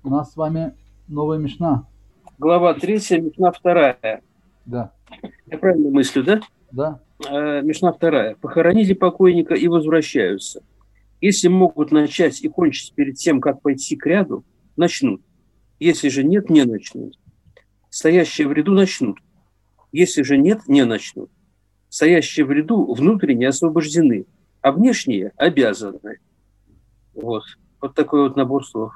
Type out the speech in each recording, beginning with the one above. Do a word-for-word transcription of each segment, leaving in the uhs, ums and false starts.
У нас с вами новая мишна. Глава третья, мишна вторая. Да. Я правильно мыслю, да? Да. Э, мишна вторая. Похоронили покойника и возвращаются. Если могут начать и кончить перед тем, как пойти к ряду, начнут. Если же нет, не начнут. Стоящие в ряду начнут. Если же нет, не начнут. Стоящие в ряду внутренне освобождены, а внешние обязаны. Вот. Вот такой вот набор слов.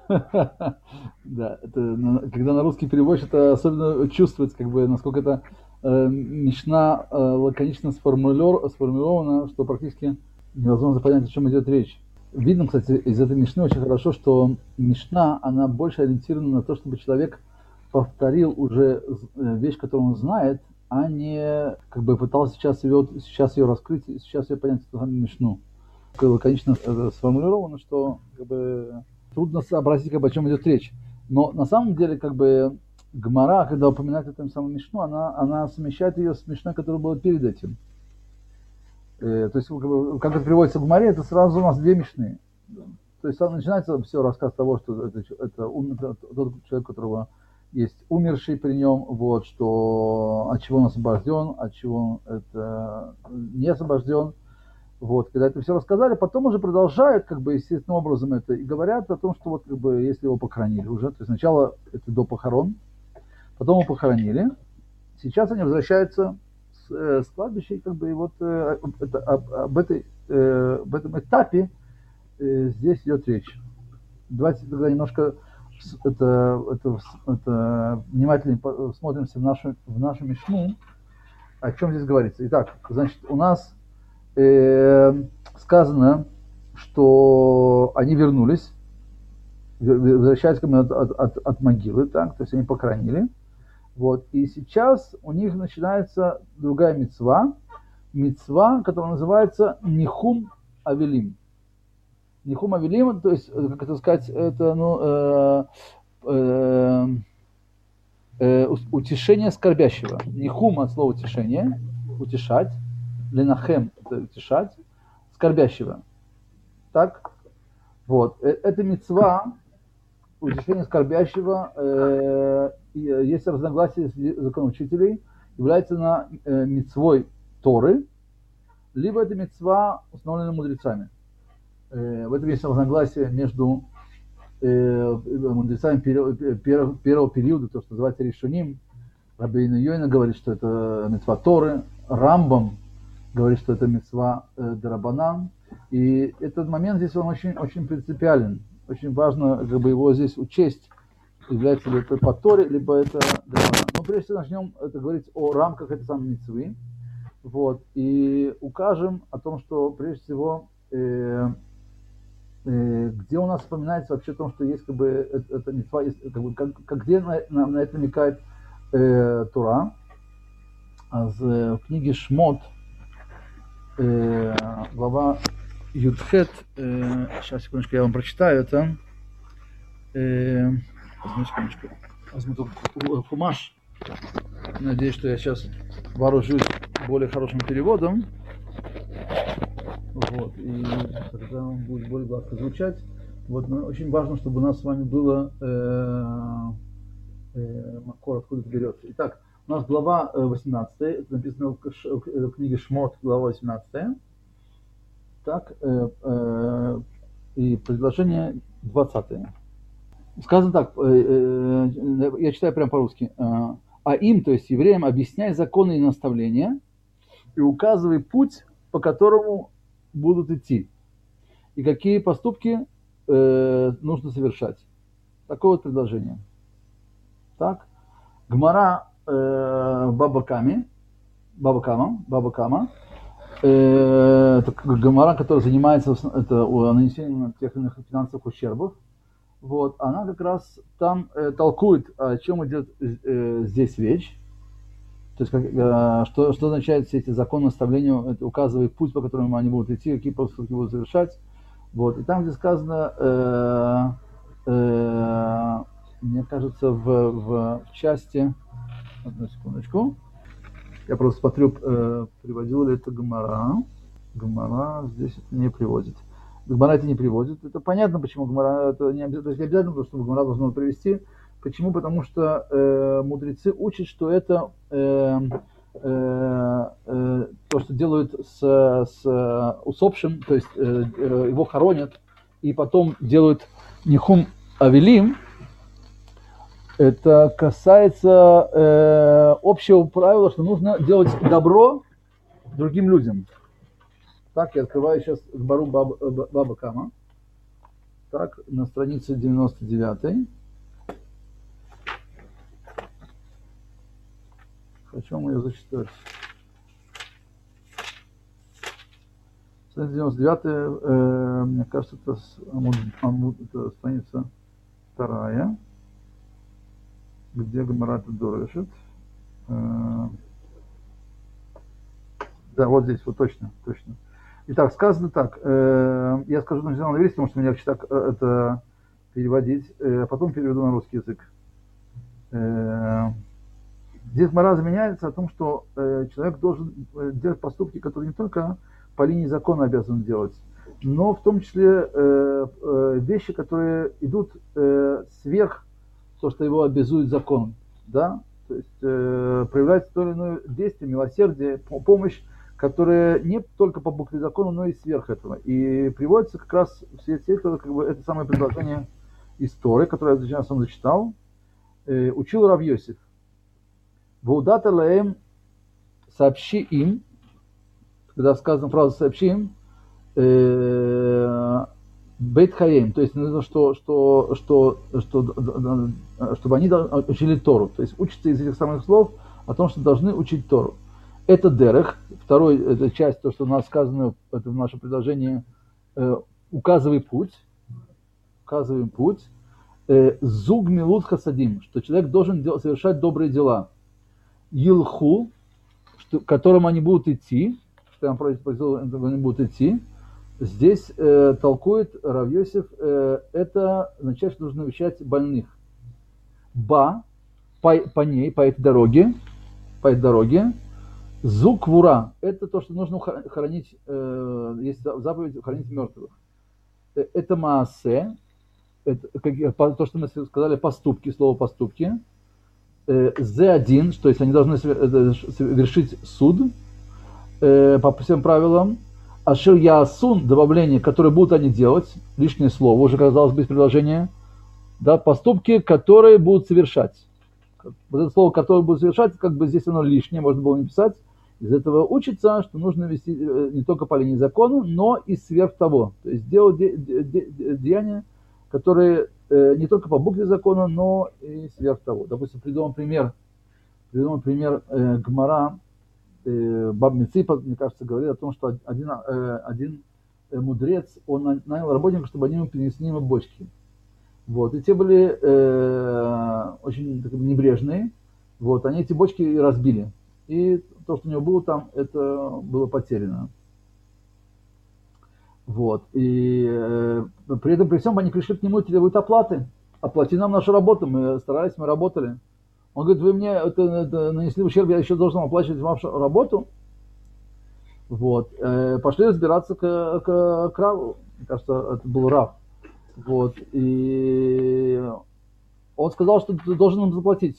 Да, это когда на русский переводишь, это особенно чувствуется, как бы, насколько это э, мишна э, лаконично сформулирована, что практически невозможно понять, о чем идет речь. Видно, кстати, из этой мишны очень хорошо, что мишна, она больше ориентирована на то, чтобы человек повторил уже вещь, которую он знает, а не как бы пытался сейчас ее, сейчас ее раскрыть, сейчас ее понять, эту самую мишну. Лаконично сформулировано, что как бы трудно сообразить, как бы, о чем идет речь. Но на самом деле, как бы, Гмара, когда упоминает эту самую мишну, она, она совмещает ее с мишной, которая была перед этим. Э, то есть, как, бы, как это приводится в Гмаре, это сразу у нас две мишны. То есть начинается все рассказ того, что это, это, это тот человек, у которого есть умерший при нем, вот, что от чего он освобожден, от чего он это не освобожден. Вот, когда это все рассказали, потом уже продолжают, как бы, естественным образом это, и говорят о том, что вот, как бы, если его похоронили уже, то есть сначала это до похорон, потом его похоронили, сейчас они возвращаются с, э, с кладбища, и, как бы, и вот э, это, об, об, этой, э, об этом этапе э, здесь идет речь. Давайте тогда немножко это, это, это, внимательнее смотримся в нашу, в нашу мишну, о чем здесь говорится. Итак, значит, у нас Э, сказано, что они вернулись, возвращаются ко мне от, от, от, от могилы, так, то есть они похоронили. Вот, и сейчас у них начинается другая мицва, мицва, которая называется Нихум Авелим. Нихум Авелим, то есть, как это сказать, это, ну, э, э, э, утешение скорбящего. Нихум от слова утешение, утешать. Ленахем – это утешать, скорбящего. Так? Вот. Это мицва, утешение скорбящего, э, есть разногласия законоучителей, является на э, мицвой Торы, либо это мицва, установленная мудрецами. Э, в этом есть разногласие между э, мудрецами первого, первого, первого периода, то, что называется Ришоним. Рабейну Йойна говорит, что это мицва Торы, Рамбам говорит, что это мицва э, дарабанан. И этот момент здесь он очень, очень принципиален. Очень важно, как бы, его здесь учесть, является ли это по Торе, либо это дарабанан. Но прежде всего начнем это говорить о рамках этой самой мицвы. Вот, и укажем о том, что прежде всего, э, э, где у нас вспоминается вообще о том, что есть, как бы, это, это мицва, есть, как бы, как, как, где на, на, на это намекает э, Тора. А в книге Шмот, Э, глава Юдхет, э, сейчас, секундочку, я вам прочитаю это. Э, возьму секундочку. Возьму только Хумаш. Надеюсь, что я сейчас вооружусь более хорошим переводом. Вот, и тогда он будет более гладко звучать. Вот, но очень важно, чтобы у нас с вами было э, э, макор, откуда это берется. Итак, у нас глава восемнадцатая, это написано в книге Шмот, глава восемнадцатая. Так, э, э, и предложение двадцатое. Сказано так, э, э, я читаю прямо по-русски. Э, а им, то есть евреям, объясняй законы и наставления и указывай путь, по которому будут идти, и какие поступки э, нужно совершать. Такое вот предложение. Так, Гмара э, Баба Ками, Баба Кама, Баба Кама, э, это Гмара, которая занимается это, нанесением тех или иных финансовых ущербов. Вот, она как раз там э, толкует, о чем идет э, здесь речь. То есть, как, э, что, что означает все эти законы наставления, это указывает путь, по которому они будут идти, какие поступки будут совершать. Вот, и там, где сказано, э, э, мне кажется, в, в, в части, одну секундочку, я просто смотрю, э, приводил ли это Гмара. Гмара здесь это не приводит. Гмара это не приводит. Это понятно, почему Гмара, это не обязательно, не обязательно, что Гмара должна привести. Почему? Потому что э, мудрецы учат, что это э, э, э, то, что делают с, с усопшим, то есть э, э, его хоронят, и потом делают нихум авелим. Это касается э, общего правила, что нужно делать добро другим людям. Так, я открываю сейчас Гмару Баба, Баба Кама. Так, на странице девяносто девятой. Хочу вам ее зачитать. Страница девяносто девятая, э, мне кажется, это, это страница вторая, где Гмара Дорешит. Э, да, вот здесь, вот точно, точно. Итак, сказано так. Э, я скажу на английском, потому что мне легче так э, это переводить. Э, потом переведу на русский язык. Э, здесь Гмара заменяется о том, что э, человек должен делать поступки, которые не только по линии закона обязан делать, но в том числе э, э, вещи, которые идут э, сверх то, что его обязует закон. Да? То есть э, проявлять то или иное действие, милосердие, помощь, которые не только по букве закона, но и сверх этого. И приводится как раз в свете этого, как бы, это самое предложение из Торы, которое я сейчас вам зачитал. Э, учил Рав Йосиф. Ваудата лаэм, сообщи им, когда сказана фраза сообщи им, э, бейт хаем, то есть нужно, что, что, что, что, чтобы они учили Тору, то есть учатся из этих самых слов о том, что должны учить Тору. Это дерех, второй, это часть, то, что у нас сказано, это в нашем предложении, э, указывай путь, указываем путь, э, зуг милут хасадим, что человек должен дел, совершать добрые дела, илху, что, к которым они будут идти, что я вам произвел, они будут идти, здесь э, толкует Рав Йосиф, э, это означает, что нужно навещать больных. Ба, по, по ней, по этой дороге, по этой дороге, зук вура, это то, что нужно хоронить, э, есть заповедь хоронить мертвых. Это маасе, это, как, то, что мы сказали, поступки, слово поступки. Зе один, то есть они должны совершить суд э, по всем правилам. Ашир ясун, добавление, которое будут они делать, лишнее слово, уже казалось быть предложение, да, поступки, которые будут совершать. Вот это слово, которое будут совершать, как бы здесь оно лишнее, можно было не писать. Из этого учится, что нужно вести не только по линии закона, но и сверх того. То есть делать де- де- де- деяния, которые э, не только по букве закона, но и сверх того. Допустим, приведем пример, приведем пример э, Гмара, э, Баб Миципа, мне кажется, говорит о том, что один, э, один мудрец, он нанял работников, чтобы они ему принесли ему бочки. Вот, и те были э, очень так, небрежные. Вот, они эти бочки разбили. И то, что у него было там, это было потеряно. Вот. И э, при этом, при всем, они пришли к нему и требуют оплаты. Оплати нам нашу работу, мы старались, мы работали. Он говорит, вы мне это, это нанесли ущерб, я еще должен оплачивать вашу работу. Вот. Э, пошли разбираться к, к, к Раву. Мне кажется, это был Рав. Вот. И он сказал, что ты должен им заплатить.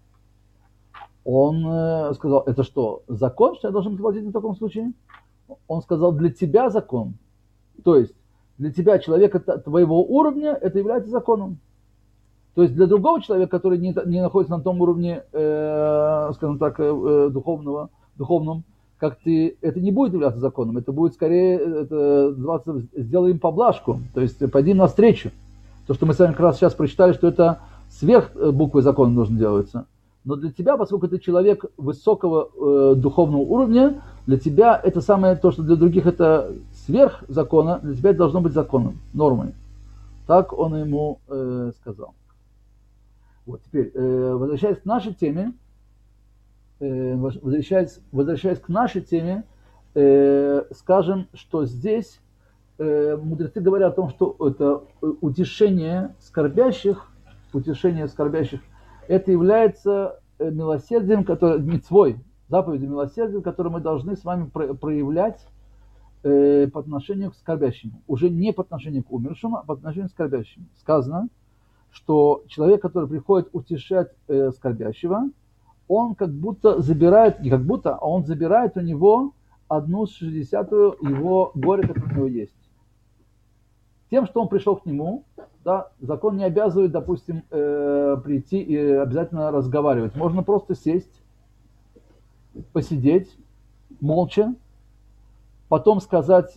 Он э, сказал, это что, закон, что я должен заплатить в таком случае? Он сказал, для тебя закон. То есть, для тебя, человека твоего уровня, это является законом. То есть, для другого человека, который не, не находится на том уровне, э, скажем так, э, духовного, духовном, как ты, это не будет являться законом. Это будет скорее, это, называться, сделай им поблажку. То есть, пойди им навстречу. То, что мы с вами как раз сейчас прочитали, что это сверх буквы закона нужно делаться. Но для тебя, поскольку ты человек высокого э, духовного уровня, для тебя это самое, то, что для других это сверх закона, для тебя это должно быть законом, нормой. Так он ему э, сказал. Вот, теперь, э, возвращаясь к нашей теме, э, возвращаясь, возвращаясь к нашей теме, э, скажем, что здесь э, мудрецы говорят о том, что это утешение скорбящих, утешение скорбящих, это является милосердием, которое, мицвой, заповедью милосердия, которое мы должны с вами проявлять э, по отношению к скорбящему. Уже не по отношению к умершему, а по отношению к скорбящему. Сказано, что человек, который приходит утешать э, скорбящего, он как будто забирает, не как будто, а он забирает у него одну шестидесятую его горя, которое у него есть. Тем, что он пришел к нему, да, закон не обязывает, допустим, э, прийти и обязательно разговаривать. Можно просто сесть, посидеть, молча, потом сказать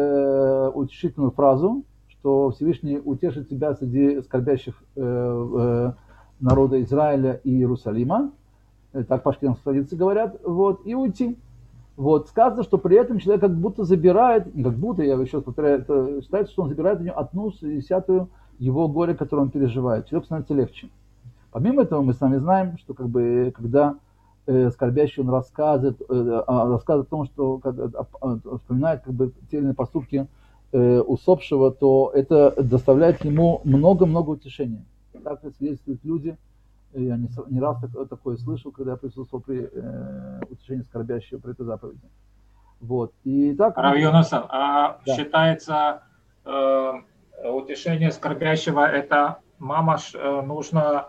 э, утешительную фразу, что Всевышний утешит тебя среди скорбящих э, э, народа Израиля и Иерусалима, так по ашкеназской традиции говорят, вот, и уйти. Вот, сказано, что при этом человек как будто забирает, не как будто, я еще раз повторяю, это считается, что он забирает у него одну десятую его горя, которое он переживает. Человек становится легче. Помимо этого, мы с вами знаем, что как бы, когда э, скорбящий он рассказывает, э, рассказывает о том, что как, э, э, вспоминает как бы, те или иные поступки э, усопшего, то это доставляет ему много-много утешения. Так свидетельствуют люди. Я не, не раз так, такое слышал, когда я присутствовал при э, утешении скорбящего при этой заповеди. Вот. И так... Рав Йонасан, а да. считается э, утешение скорбящего, это мамаш э, нужно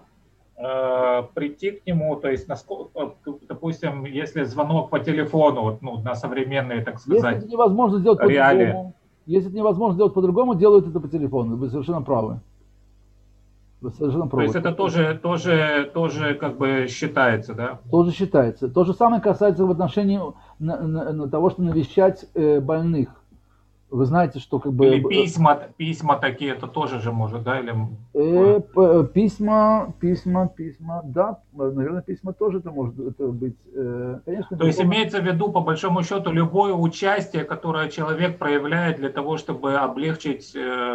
э, прийти к нему, то есть, насколько, допустим, если звонок по телефону, ну, на современные, так сказать, если это невозможно сделать реалии. по-другому, если это невозможно сделать по-другому, делают это по телефону. Вы совершенно правы. Совершенно То есть это тоже, тоже, тоже как бы считается, да? Тоже считается. То же самое касается в отношении на, на, на того, что навещать э, больных. Вы знаете, что как бы... Или письма, письма такие, это тоже же может, да? Или... Э, письма, письма, письма, да, наверное, письма тоже это может это быть. Э, конечно, То есть имеется в виду, по большому счету, любое участие, которое человек проявляет для того, чтобы облегчить... Э,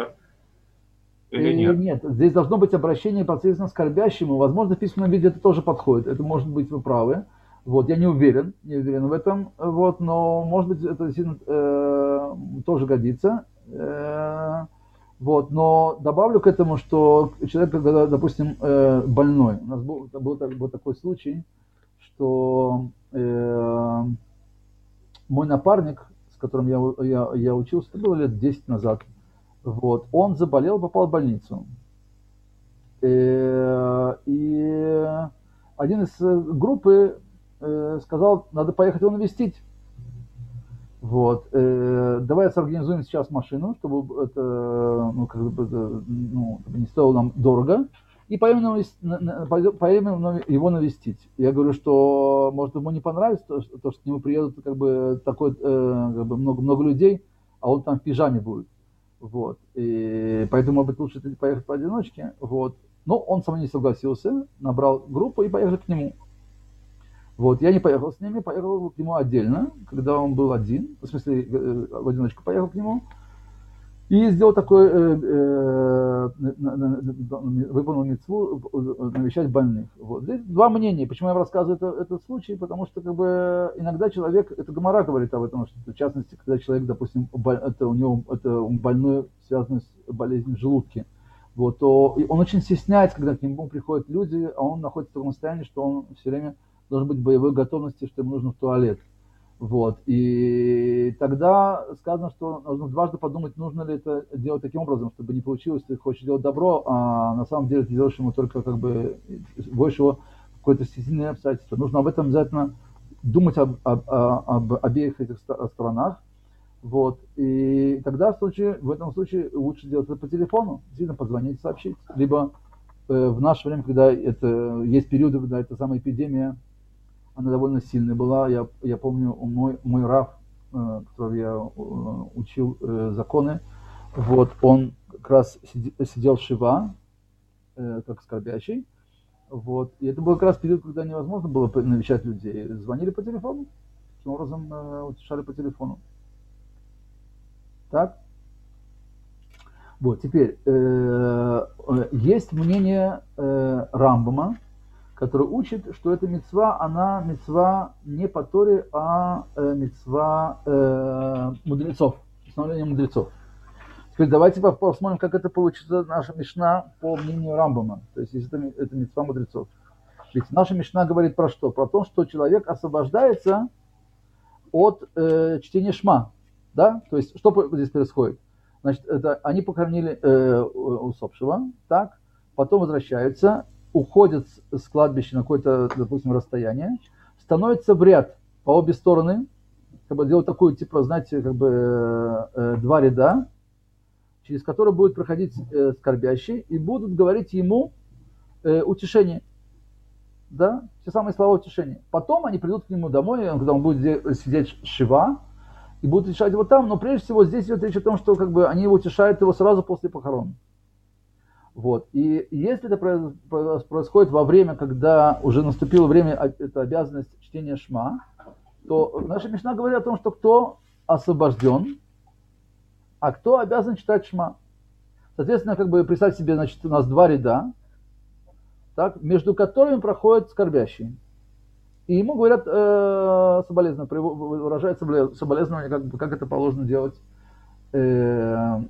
Или нет? Нет, здесь должно быть обращение непосредственно скорбящему. Возможно, в письменном виде это тоже подходит. Это может быть, вы правы. Вот, я не уверен, не уверен в этом. Вот, но, может быть, это действительно э, тоже годится. Э, вот, но добавлю к этому, что человек, когда, допустим, э, больной. У нас был, был, был такой случай, что э, мой напарник, с которым я, я, я учился, это было лет десять назад, вот, он заболел, попал в больницу. И один из группы сказал, надо поехать его навестить. Вот. Давай сорганизуем сейчас машину, чтобы это, ну, как бы, ну, не стоило нам дорого. И поедем его навестить. Я говорю, что может ему не понравится, то, что к нему приедут как бы, такой, как бы, много, много людей, а он там в пижаме будет. Вот. И поэтому, может быть, лучше поехать поодиночке. Вот. Но он со мной не согласился, набрал группу и поехал к нему. Вот. Я не поехал с ними, поехал к нему отдельно, когда он был один, в смысле, в одиночку поехал к нему. И сделал такой, э, э, выполнил мицву навещать больных. Вот. Здесь два мнения. Почему я вам рассказываю это, этот случай? Потому что как бы, иногда человек, это Гемара говорит об этом, что в частности, когда человек, допустим, это у него это больной, связанный с болезнью в желудке, вот, то он очень стесняется, когда к нему приходят люди, а он находится в таком состоянии, что он все время должен быть в боевой готовности, что ему нужно в туалет. Вот. И тогда сказано, что нужно дважды подумать, нужно ли это делать таким образом, чтобы не получилось, что ты хочешь делать добро, а на самом деле ты делаешь ему только как бы больше его какое-то стеснительное обстоятельство. Нужно об этом обязательно думать об, об, об обеих этих сторонах. Вот. И тогда в, случае, в этом случае лучше делать это по телефону, действительно позвонить, сообщить. Либо э, в наше время, когда это, есть периоды, когда эта самая эпидемия, она довольно сильная была. Я, я помню, мой, мой рав, э, которого я э, учил э, законы, вот, он как раз сиди, сидел в Шива, э, как скорбящий. Вот, и это был как раз период, когда невозможно было навещать людей. Звонили по телефону, таким образом э, утешали по телефону. Так? Вот, теперь, э, э, есть мнение э, Рамбама, который учит, что эта мицва, она мицва не по Торе, а э, мицва э, мудрецов, установление мудрецов. Теперь давайте посмотрим, как это получится наша мишна по мнению Рамбама. То есть, это, это мицва мудрецов. Ведь наша мишна говорит про что? Про то, что человек освобождается от э, чтения шма. Да? То есть, что здесь происходит? Значит, это они похоронили э, усопшего, так, потом возвращаются, уходят с кладбища на какое-то, допустим, расстояние, становятся в ряд по обе стороны, как бы делают такую, типа, знаете, как бы э, два ряда, через которые будет проходить э, скорбящий, и будут говорить ему э, утешение. Да? Те самые слова утешения. Потом они придут к нему домой, когда он будет сидеть шива, и будут утешать его там, но прежде всего здесь идет речь о том, что как бы они утешают его сразу после похорон. Вот. И если это происходит во время, когда уже наступило время, это обязанность чтения шма, то наша Мишна говорит о том, что кто освобожден, а кто обязан читать шма. Соответственно, как бы представьте себе, значит, у нас два ряда, так, между которыми проходят скорбящие. И ему говорят э, соболезнования, выражают соболезнования, как, как это положено делать э,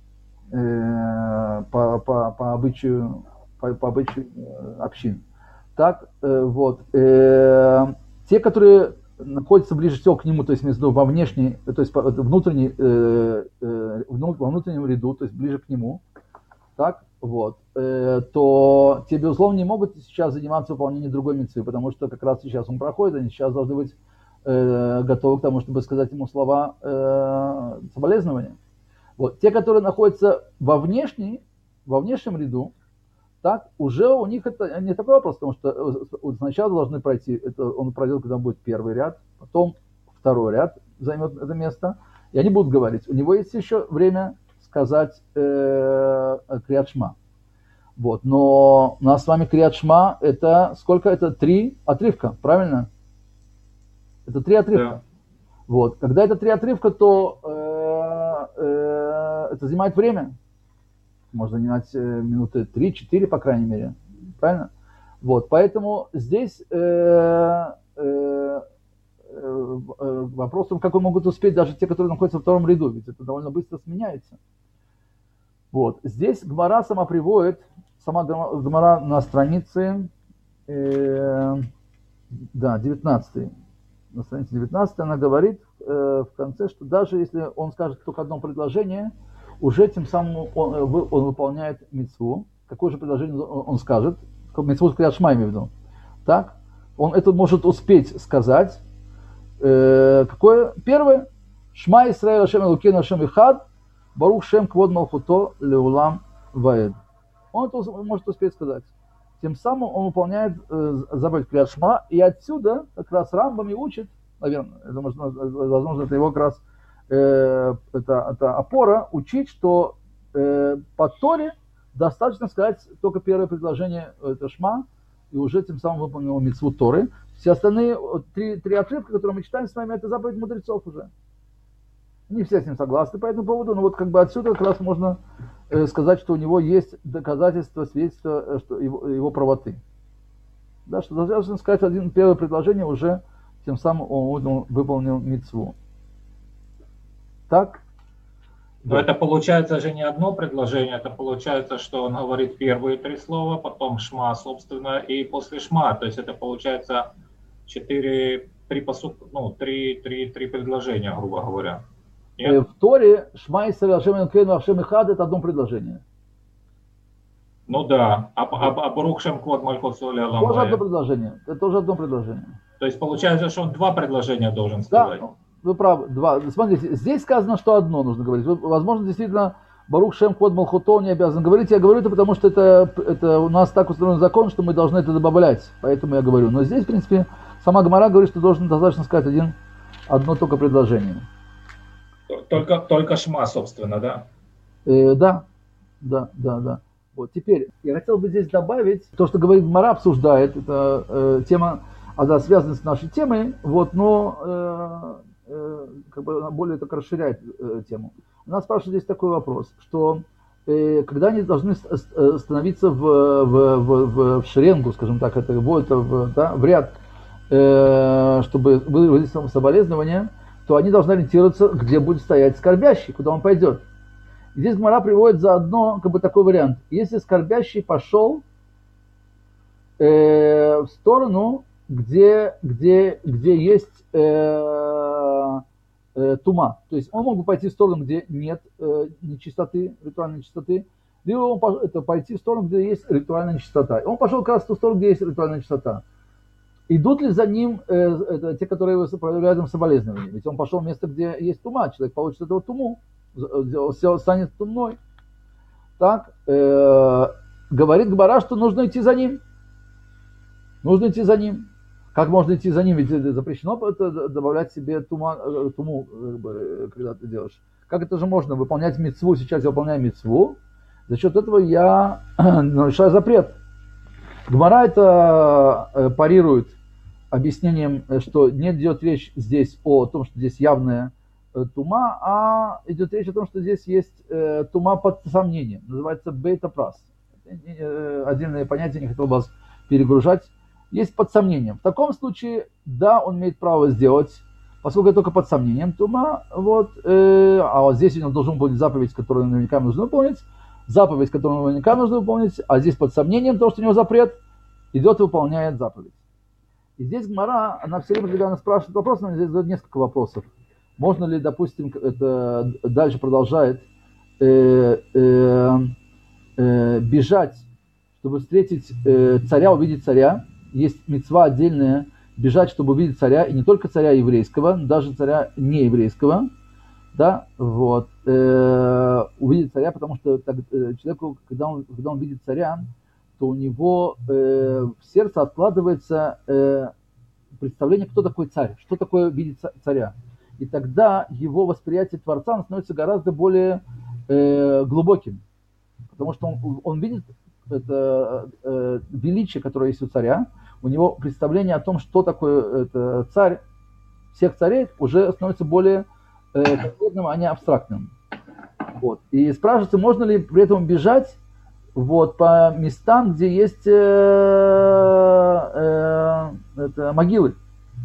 э, по, по, по обычаю, по, по обычаю общин. Так, э, вот. Э, те, которые находятся ближе всего к нему, то есть между во внешней, то есть внутренней, э, э, во внутреннем ряду, то есть ближе к нему, так, вот, э, то те, безусловно, не могут сейчас заниматься выполнением другой мицвы, потому что как раз сейчас он проходит, они сейчас должны быть э, готовы к тому, чтобы сказать ему слова э, соболезнования. Вот, те, которые находятся во внешней, во внешнем ряду, так, уже у них это не такой вопрос, потому что сначала должны пройти, это он пройдет, когда будет первый ряд, потом второй ряд займет это место, и они будут говорить. У него есть еще время сказать э, Криат Шма. Вот. Но у нас с вами Криат Шма это сколько? Это три отрывка, правильно? Это три отрывка. Да. Вот. Когда это три отрывка, то э, э, это занимает время. Можно занимать э, минуты три-четыре, по крайней мере. Правильно? Вот. Поэтому здесь э, э, э, вопросом, как могут успеть даже те, которые находятся во втором ряду, ведь это довольно быстро сменяется. Вот. Здесь Гмара сама приводит, сама Гмара на странице э, да, девятнадцатой. На странице девятнадцатой она говорит э, в конце, что даже если он скажет только одно предложение, уже тем самым он, он выполняет мицву. Какое же предложение он скажет? Мицву Криат Шма, имею в виду. Так? Он это может успеть сказать. Э, какое? Первое. Шма Исраэль Ашем Элокейну Ашем Эхад. Барух Шем Квод Малхуто Леулам Ваэд. Он это может успеть сказать. Тем самым он выполняет э, заповедь Криат Шма, и отсюда как раз Рамбам и учит, наверное, это, возможно, это его как раз э, это, это опора, учить, что э, по Торе достаточно сказать только первое предложение, это Шма, и уже тем самым выполнил мицву Торы. Все остальные три, три отрывка, которые мы читаем с вами, это заповедь мудрецов уже. Не все с ним согласны по этому поводу, но вот как бы отсюда как раз можно э, сказать, что у него есть доказательства, свидетельства что его, его правоты. Да, что достаточно сказать один первое предложение, уже тем самым он, он выполнил мицву. Так? Но да. Это получается же не одно предложение, это получается, что он говорит первые три слова, потом Шма, собственно, и после Шма. То есть это получается четыре, три, посуд, ну, три, три, три предложения, грубо говоря. Нет? В Торе Шма Исраэль Ашем Элокейну Ашем Эхад это одно предложение. Ну да, а, а, а Барух Шем Квод Малхут Леулам Ваэд. Тоже одно предложение. Это тоже одно предложение. То есть получается, что он два предложения должен сказать. Да, вы правы, два. Смотрите, здесь сказано, что одно нужно говорить. Возможно, действительно, Барух Шем Квод Малхуто не обязан говорить. Я говорю это потому, что это, это у нас так устроен закон, что мы должны это добавлять. Поэтому я говорю. Но здесь, в принципе, сама Гмара говорит, что должен достаточно сказать один, одно только предложение. Только, только Шма, собственно, да? Э, да, да, да, да. Вот теперь я хотел бы здесь добавить то, что говорит Гмара, обсуждает. Это э, тема, она связана с нашей темой, вот, но э, э, как бы она более так расширяет э, тему. У нас спрашивает здесь такой вопрос, что э, когда они должны становиться в, в, в, в шеренгу, скажем так, это вот в, да, в ряд, э, чтобы выразить соболезнования, то они должны ориентироваться, где будет стоять скорбящий, куда он пойдет. И здесь Гмара приводит заодно как бы такой вариант. Если скорбящий пошел э, в сторону, где, где, где есть э, э, тума. То есть он мог бы пойти в сторону, где нет э, нечистоты, ритуальной нечистоты, либо он пошел, это пойти в сторону, где есть ритуальная нечистота. И он пошел как раз в ту сторону, где есть ритуальная нечистота. Идут ли за ним э, это, те, которые проявляют им соболезнования? Ведь он пошел в место, где есть тума, человек получит этого туму, все станет тумной. Так, э, говорит Гмара, что нужно идти за ним. Нужно идти за ним. Как можно идти за ним? Ведь запрещено это добавлять себе тума, туму, когда ты делаешь. Как это же можно? Выполнять мицву. Сейчас я выполняю мицву. За счет этого я нарушаю запрет. Гмара это парирует объяснением, что не идет речь здесь о том, что здесь явная тума, а идет речь о том, что здесь есть тума под сомнением. Называется бейта-прас. Отдельное понятие, не хотел вас перегружать. Есть под сомнением. В таком случае, да, он имеет право сделать, поскольку это только под сомнением тума, вот, э, а вот здесь у него должен быть заповедь, которую наверняка нужно выполнить, заповедь, которую наверняка нужно выполнить, а здесь под сомнением то, что у него запрет, идет и выполняет заповедь. И здесь Гмара, она все время, когда она спрашивает вопрос, она здесь задает несколько вопросов. Можно ли, допустим, это дальше продолжает э, э, э, бежать, чтобы встретить э, царя, увидеть царя. Есть мицва отдельная, бежать, чтобы увидеть царя, и не только царя еврейского, даже царя нееврейского, да, вот, э, увидеть царя, потому что так, э, человеку, когда он, когда он видит царя, то у него э, в сердце откладывается э, представление, кто такой царь, что такое видеть царя. И тогда его восприятие Творца становится гораздо более э, глубоким, потому что он, он видит это э, величие, которое есть у царя, у него представление о том, что такое это, царь всех царей, уже становится более э, конкретным, а не абстрактным. Вот. И спрашивается, можно ли при этом бежать вот, по местам, где есть э, э, это, могилы.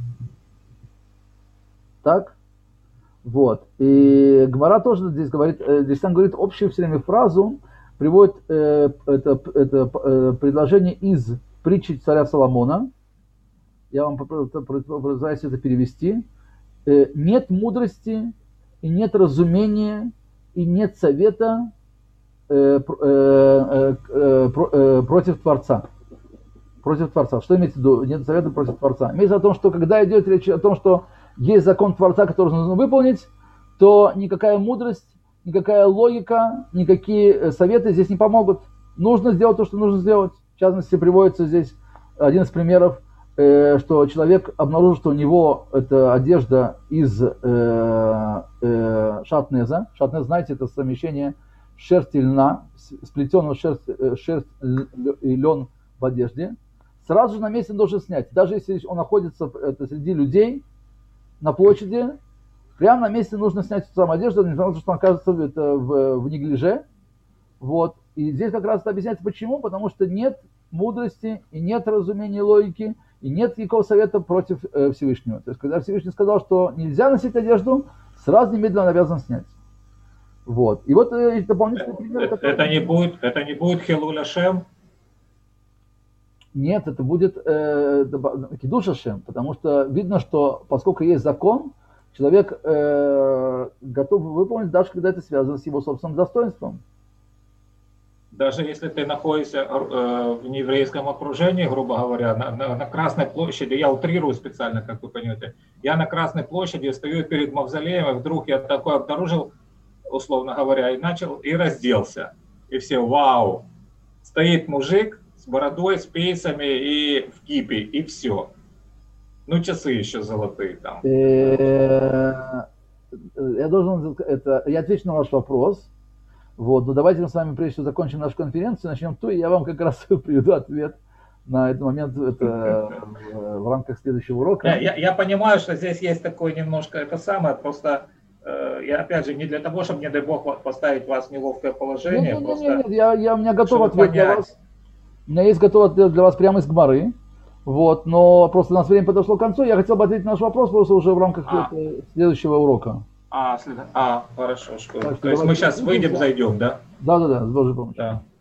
Так? Вот. И Гмара тоже здесь говорит, здесь там говорит общую все время фразу, приводит э, это, это э, предложение из притчи царя Соломона. Я вам постараюсь это перевести. Э, нет мудрости, и нет разумения, и нет совета э, э, э, э, э, против Творца. Против Творца. Что имеется в виду? Нет совета против Творца. Имеется в виду, что когда идет речь о том, что есть закон Творца, который нужно выполнить, то никакая мудрость, никакая логика, никакие советы здесь не помогут. Нужно сделать то, что нужно сделать. В частности, приводится здесь один из примеров, что человек обнаружил, что у него эта одежда из э, э, шатнеза. Шатнез, знаете, это совмещение шерсти и льна, сплетенного шерсть, шерсть и лен в одежде. Сразу же на месте он должен снять. Даже если он находится это, среди людей на площади, прямо на месте нужно снять эту самую одежду, несмотря на то, что он окажется это, в, в неглиже. Вот. И здесь как раз это объясняется почему. Потому что нет мудрости, и нет разумения логики, и нет никакого совета против э, Всевышнего. То есть, когда Всевышний сказал, что нельзя носить одежду, сразу немедленно он обязан снять. Вот. И вот э, дополнительный пример. Это, который... это не будет, это не будет Хилуль Ашем? Нет, это будет э, Кидуш Ашем, потому что видно, что поскольку есть закон, человек э, готов выполнить, даже когда это связано с его собственным достоинством. Даже если ты находишься э, в нееврейском окружении, грубо говоря, на, на, на Красной площади, я утрирую специально, как вы понимаете, я на Красной площади стою перед мавзолеем, и вдруг я такое обнаружил, условно говоря, и начал, и разделся. И все, вау, стоит мужик с бородой, с пейсами и в кипе, и все. Ну, часы еще золотые там. Я должен, это, я отвечу на ваш вопрос. Вот, но давайте мы с вами, прежде всего, закончим нашу конференцию, начнем то, и я вам как раз приведу ответ на этот момент это, в, в рамках следующего урока. Я, я, я понимаю, что здесь есть такое немножко это самое, просто э, я опять же не для того, чтобы, не дай бог, поставить вас в неловкое положение. Нет, просто, нет, нет, нет, я, я, у меня готов ответ понять. для вас. У меня есть готовый ответ для вас прямо из Гмары. Вот, но просто у нас время подошло к концу. Я хотел бы ответить на наш вопрос просто уже в рамках а. следующего урока. А, след... а хорошо, что. То есть мы сейчас выйдем, зайдем, да? Да, да, да, с Божьей помощью. Да.